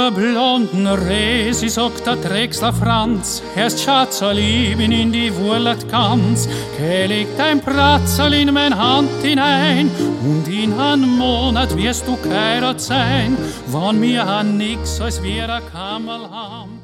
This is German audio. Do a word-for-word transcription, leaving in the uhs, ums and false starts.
der blonden Resi sagt der Drechsler Franz, erst Schatz, lieb ihn in die Wurlet ganz, ke legt ein Pratzerl in mein Hand hinein, und in einen Monat wirst du geheirat sein, wann mir han nix als wir a Kammerl haben.